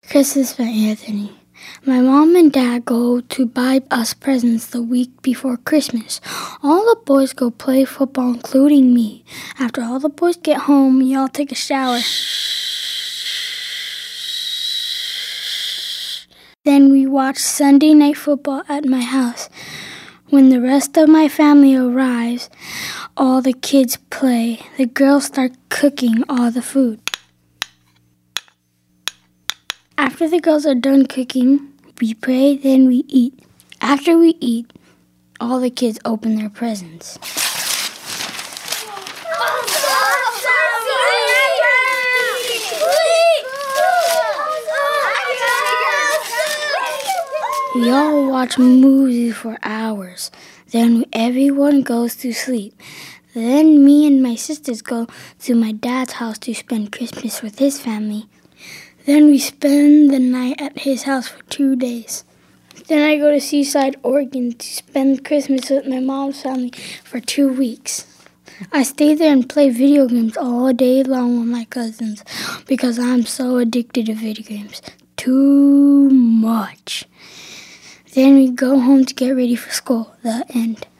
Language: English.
Christmas by Anthony. My mom and dad go to buy us presents the week before Christmas. All the boys go play football, including me. After all the boys get home, we all take a shower. Then we watch Sunday night football at my house. When the rest of my family arrives, all the kids play. The girls start cooking all the food. After the girls are done cooking, we pray, then we eat. After we eat, all the kids open their presents. We all watch movies for hours. Then everyone goes to sleep. Then me and my sisters go to my dad's house to spend Christmas with his family. Then we spend the night at his house for 2 days. Then I go to Seaside, Oregon to spend Christmas with my mom's family for 2 weeks. I stay there and play video games all day long with my cousins because I'm so addicted to video games. Too much. Then we go home to get ready for school. The end.